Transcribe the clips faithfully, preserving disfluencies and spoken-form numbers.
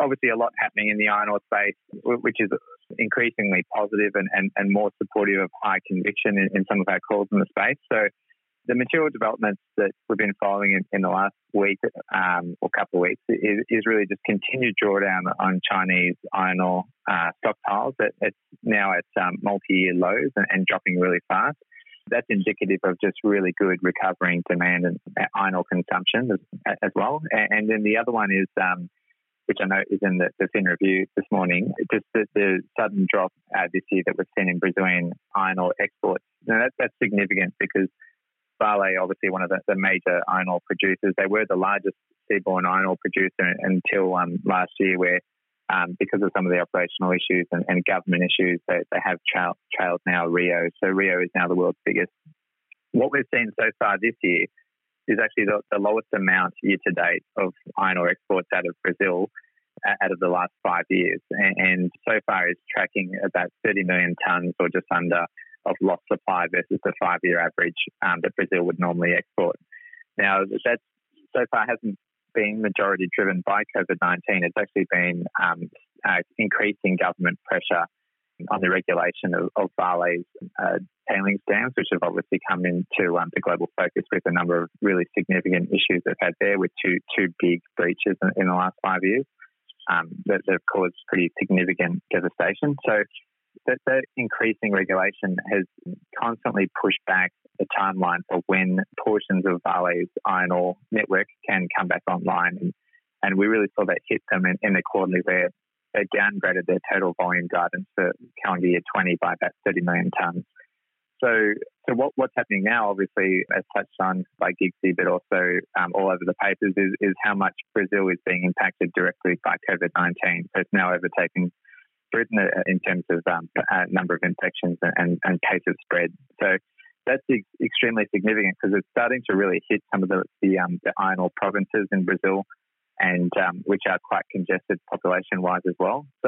obviously a lot happening in the iron ore space, which is increasingly positive and, and, and more supportive of high conviction in, in some of our calls in the space. So the material developments that we've been following in, in the last week um, or couple of weeks is, is really just continued drawdown on Chinese iron ore uh, stockpiles. It, it's now at um, multi-year lows and, and dropping really fast. That's indicative of just really good recovering demand and iron ore consumption as, as well. And, and then the other one is, um, which I know is in the, the Fin Review this morning, just the, the sudden drop uh, this year that we've seen in Brazilian iron ore exports. Now that, that's significant because Vale, obviously one of the, the major iron ore producers, they were the largest seaborne iron ore producer until um, last year, where um, because of some of the operational issues and, and government issues, they, they have trailed, trailed now Rio. So Rio is now the world's biggest. What we've seen so far this year is actually the, the lowest amount year to date of iron ore exports out of Brazil uh, out of the last five years. And, and so far is tracking about thirty million tonnes or just under of lost supply versus the five-year average um, that Brazil would normally export. Now, that so far hasn't been majority driven by COVID nineteen. It's actually been um, uh, increasing government pressure on the regulation of, of Vale's uh, tailings dams, which have obviously come into um, the global focus with a number of really significant issues they've had there with two two big breaches in, in the last five years um, that have caused pretty significant devastation. So that, that increasing regulation has constantly pushed back the timeline for when portions of Vale's iron ore network can come back online. And, and we really saw that hit them in, in the quarterly where they downgraded their total volume guidance for calendar year twenty by about thirty million tonnes. So, so what, what's happening now, obviously, as touched on by Gigsy, but also um, all over the papers, is, is how much Brazil is being impacted directly by COVID nineteen. So it's now overtaken Britain in terms of um, uh, number of infections and, and cases spread. So that's ex- extremely significant because it's starting to really hit some of the, the, um, the iron ore provinces in Brazil, and um, which are quite congested population-wise as well. So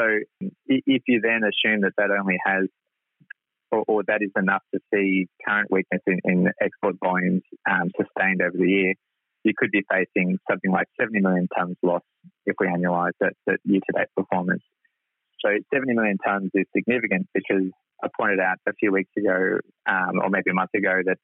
if you then assume that that only has, or, or that is enough to see current weakness in, in export volumes um, sustained over the year, you could be facing something like seventy million tonnes loss if we annualise that, that year-to-date performance. So seventy million tonnes is significant because I pointed out a few weeks ago, um, or maybe a month ago, that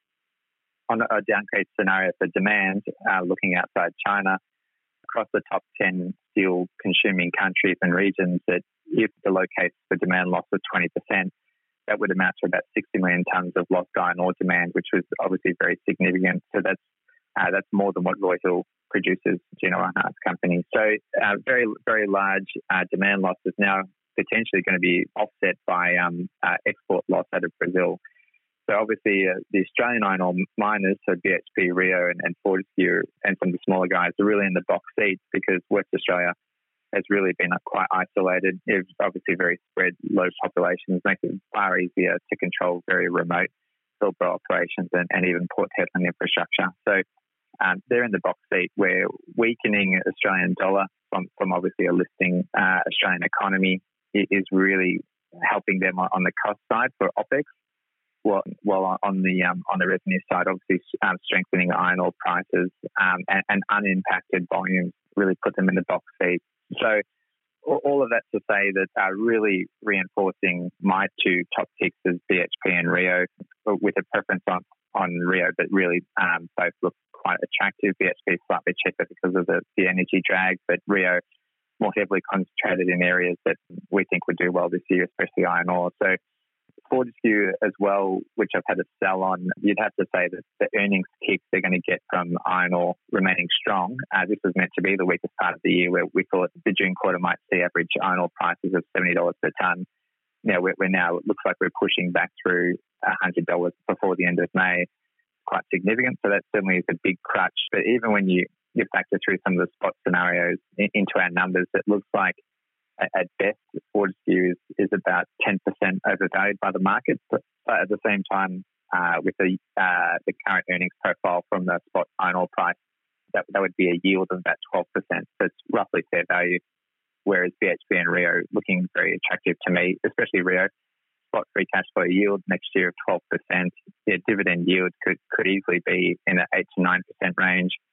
on a downcrease scenario for demand, uh, looking outside China, across the top ten steel consuming countries and regions, that if the low case for demand loss was twenty percent, that would amount to about sixty million tonnes of lost iron ore demand, which was obviously very significant. So that's uh, that's more than what Roy Hill produces, Gino Reinhart's company. So uh, very, very large uh, demand loss is now potentially going to be offset by um, uh, export loss out of Brazil. So obviously uh, the Australian iron ore miners, so B H P, Rio and, and Fortescue and some of the smaller guys are really in the box seats because West Australia has really been quite isolated. It's obviously very spread, low populations, makes it far easier to control very remote Pilbara operations and, and even Port Hedland infrastructure. So um, they're in the box seat where weakening Australian dollar from, from obviously a listing uh, Australian economy is really helping them on the cost side for OPEX. Well, well, on the um, on the revenue side, obviously um, strengthening iron ore prices um, and, and unimpacted volumes really put them in the box seat. So all of that to say that uh, really reinforcing my two top picks as B H P and Rio, with a preference on, on Rio, but really um, both look quite attractive. B H P is slightly cheaper because of the, the energy drag, but Rio more heavily concentrated in areas that we think would do well this year, especially iron ore. So Fortescue as well, which I've had a sell on, you'd have to say that the earnings kick they're going to get from iron ore remaining strong. Uh, this was meant to be the weakest part of the year where we thought the June quarter might see average iron ore prices of seventy dollars per tonne. Now, we're, we're now, it looks like we're pushing back through one hundred dollars before the end of May. Quite significant. So that certainly is a big crutch. But even when you, you factor through some of the spot scenarios in, into our numbers, it looks like at best, Fortescue is, is about ten percent overvalued by the market. But at the same time, uh, with the uh, the current earnings profile from the spot iron ore price, that, that would be a yield of about twelve percent. So it's roughly fair value, whereas B H P and Rio looking very attractive to me, especially Rio. Spot free cash flow yield next year of twelve percent. Their dividend yield could, could easily be in the eight to nine percent range.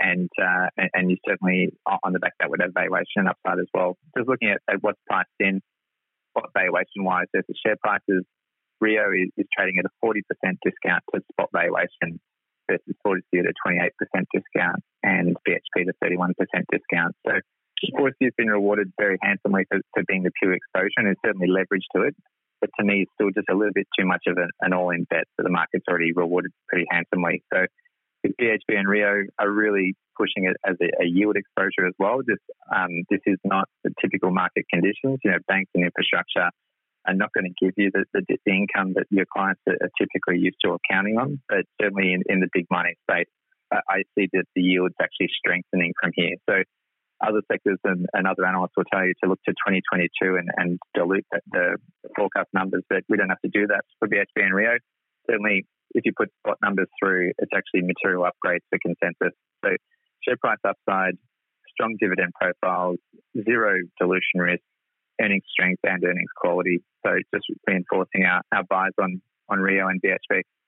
and, uh, and and you certainly on the back of that would have valuation upside as well. Just looking at, at what's priced in, what valuation wise, there's the share prices. Rio is, is trading at a forty percent discount to spot valuation versus Fortescue at a twenty-eight percent discount and B H P at a thirty-one percent discount. So Fortescue's been rewarded very handsomely for, for being the pure exposure, and there's certainly leverage to it. But to me, it's still just a little bit too much of an, an all-in bet, so the market's already rewarded pretty handsomely. So B H P and Rio are really pushing it as a, a yield exposure as well. Just, um, this is not the typical market conditions. You know, banks and infrastructure are not going to give you the, the, the income that your clients are typically used to or counting on. But certainly in, in the big money space, uh, I see that the yield's actually strengthening from here. So other sectors and, and other analysts will tell you to look to twenty twenty-two and, and dilute the, the forecast numbers, but we don't have to do that for B H P and Rio. Certainly, if you put spot numbers through, it's actually material upgrades for consensus. So share price upside, strong dividend profiles, zero dilution risk, earnings strength and earnings quality. So just reinforcing our, our buys on, on Rio and B H P.